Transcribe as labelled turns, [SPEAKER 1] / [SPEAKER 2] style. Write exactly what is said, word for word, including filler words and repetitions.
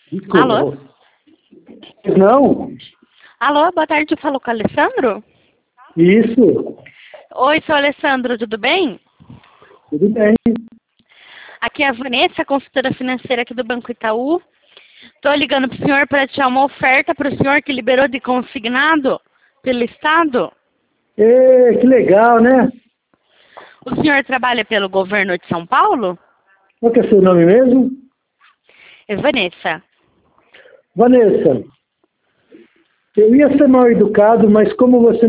[SPEAKER 1] Desculpa.
[SPEAKER 2] Alô?
[SPEAKER 1] Não?
[SPEAKER 2] Alô, boa tarde, eu falo com o Alessandro?
[SPEAKER 1] Isso.
[SPEAKER 2] Oi, sou o Alessandro, tudo bem?
[SPEAKER 1] Tudo bem.
[SPEAKER 2] Aqui é a Vanessa, consultora financeira aqui do Banco Itaú. Estou ligando para o senhor para tirar uma oferta para o senhor que liberou de consignado pelo Estado.
[SPEAKER 1] Ê, que legal, né?
[SPEAKER 2] O senhor trabalha pelo governo de São Paulo?
[SPEAKER 1] Qual que é seu nome mesmo?
[SPEAKER 2] É Vanessa.
[SPEAKER 1] Vanessa, eu ia ser mal educado, mas como você